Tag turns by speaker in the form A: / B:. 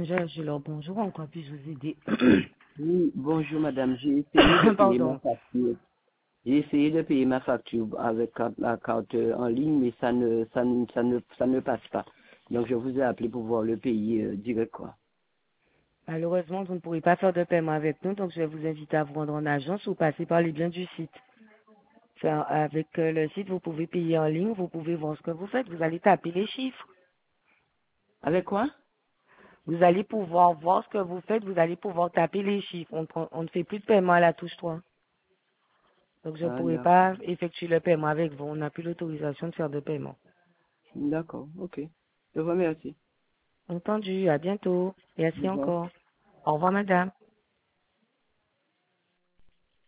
A: Angela, bonjour, en quoi puis-je vous aider?
B: Oui, bonjour madame, j'ai essayé de payer ma
A: Pardon.
B: facture. J'ai essayé de payer ma facture avec la carte en ligne, mais ça ne passe pas. Donc je vous ai appelé pour voir le pays direct quoi.
A: Malheureusement, vous ne pourrez pas faire de paiement avec nous, donc je vais vous inviter à vous rendre en agence ou passer par les biens du site. Avec le site, vous pouvez payer en ligne, vous pouvez voir ce que vous faites, vous allez taper les chiffres.
B: Avec quoi?
A: Vous allez pouvoir voir ce que vous faites, vous allez pouvoir taper les chiffres. On ne fait plus de paiement à la touche 3. Donc je ne
B: Ah
A: pourrai
B: d'accord.
A: pas effectuer le paiement avec vous, on n'a plus l'autorisation de faire de paiement.
B: D'accord, ok. Je vous remercie.
A: Entendu, à bientôt.
B: Au
A: Merci
B: revoir.
A: encore. Au revoir, madame.